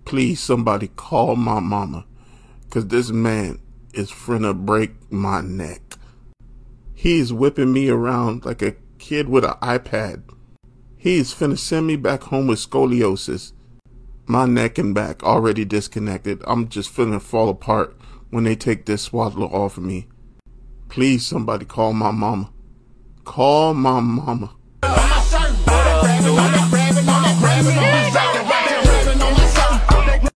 Please, somebody call my mama, 'cause this man is finna break my neck. He's whipping me around like a kid with an iPad. He's finna send me back home with scoliosis. My neck and back already disconnected. I'm just finna fall apart when they take this swaddler off of me. Please, somebody call my mama. Call my mama.